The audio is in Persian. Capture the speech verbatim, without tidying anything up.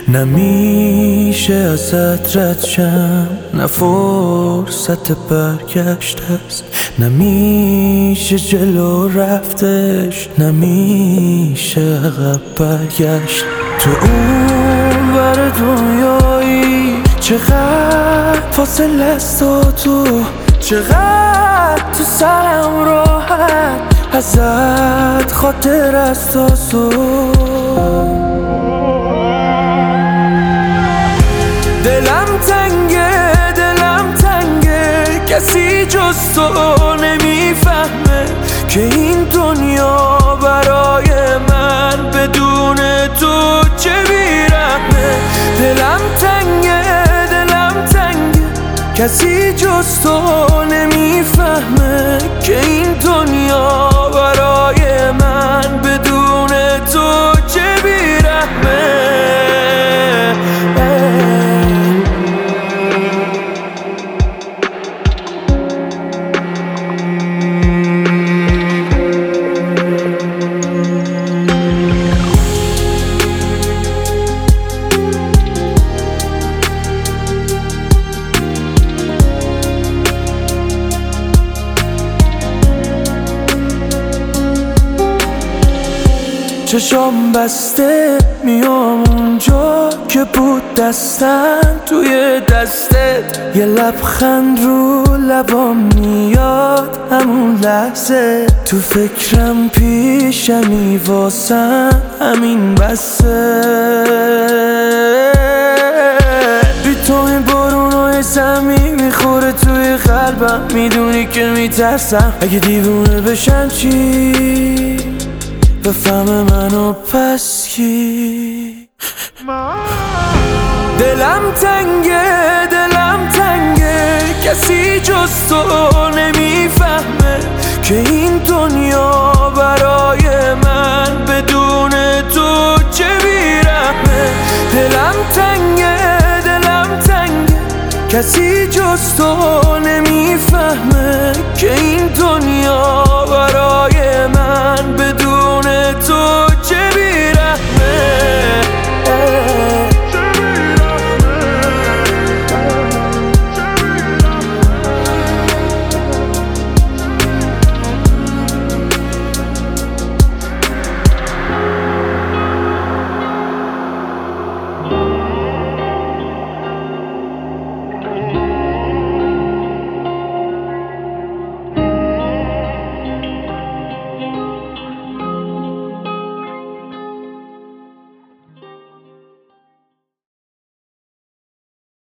نمیشه ازت رد شم، نه فرصت برگشت است، نمیشه جلو رفتش، نمیشه عقب برگشت. تو اون ور دنیایی چقدر فاصله است و تو چقدر تو سرم راحت، ازت خاطر است آسون. دلم تنگه دلم تنگه کسی جز تو نمیفهمه که این دنیا برای من بدون تو چه بیرحمه. دلم تنگه دلم تنگه کسی جز تو نمیفهمه که این دنیا برای من بدون تو چه بیرحمه. چشام بسته میام اونجا که بود دستم توی دستت، یه لبخند رو لبام میاد همون لحظه، تو فکرم پیشمی واسم همین بسه. بی تو این بارونای زمین میخوره توی قلبم، میدونی که میترسم اگه دیوونه بشم چی بفهم منو پس کی. دلم تنگه دلم تنگه کسی جز تو نمیفهمه که این دنیا برای من بدون تو چه بیرحمه. دلم تنگه دلم تنگه کسی جز تو نمیفهمه که این دنیا برای من بدون تو